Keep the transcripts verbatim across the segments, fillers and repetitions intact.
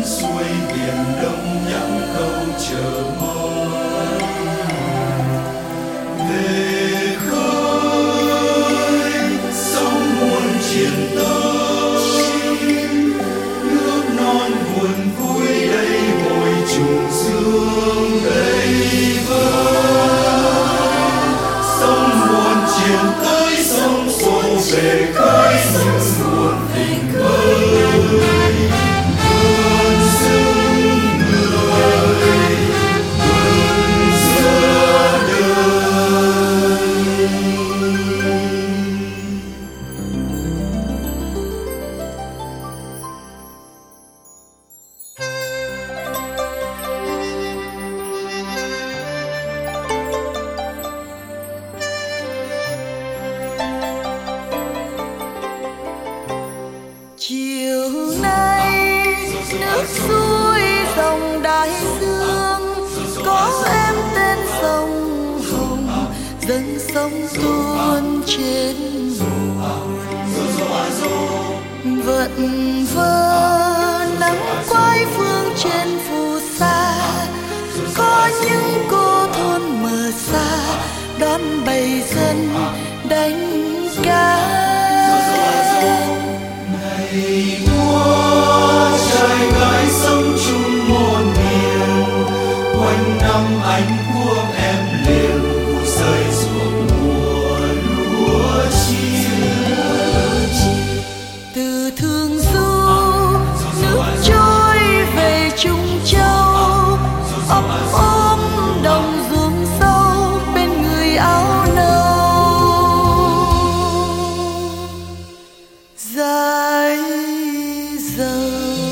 xuôi biển đông nhãn câu chờ mong về khơi sông muôn triền tới nước non buồn vui đây hồi trùng dương đây vơi sông muôn triền tới sông xô về khơi như nguồn tình mới vươn sương người vươn giữa đời. Chiều nay nước xuôi dòng đại dương có em tên sông Hồng dâng sông tuôn trên vận vơ nắng quay phương trên phù sa có những cô thôn mờ xa đón bầy dân đánh cá. Ngày mùa trời gái sông chung một miền quanh năm anh cuông em liền vui rơi ruộng mùa lúa chín. Từ Thương Du nước trôi về Trung Châu ấp ôm đồng ruộng sâu bên người áo nâu dài dầu.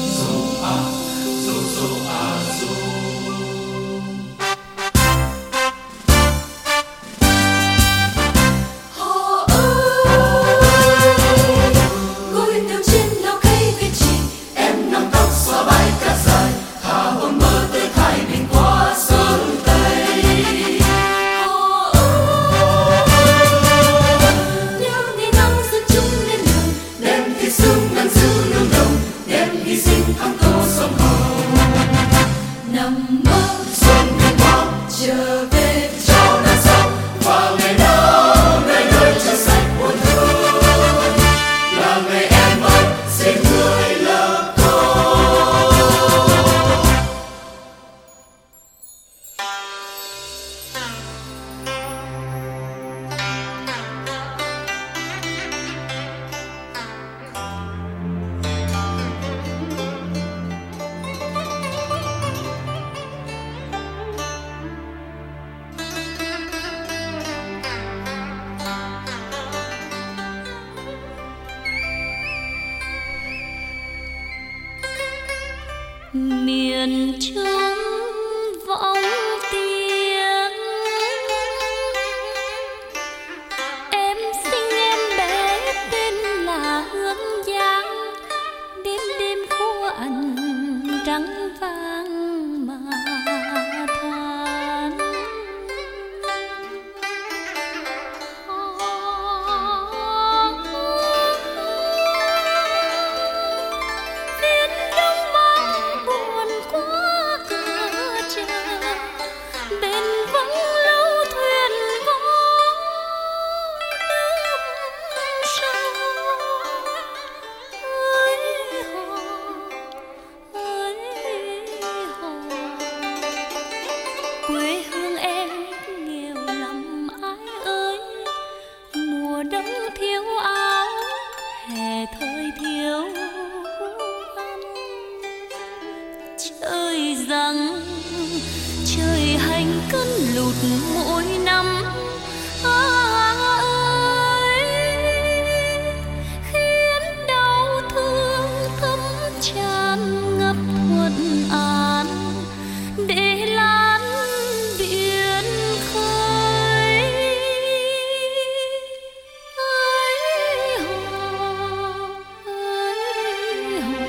Miền Trung vọng tiếng em sinh em bé tên là Hương Giang đêm đêm khô ẩn trắng vàng mà than. Quê hương em nghèo lắm ai ơi, mùa đông thiếu áo, hè thời thiếu ăn. Trời giăng, trời hành cơn lụt mỗi năm ơi, khiến đau thương thấm tràn ngập thuận an để lan biển khơi. Ơi hồ, ơi hồ.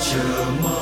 chờ mong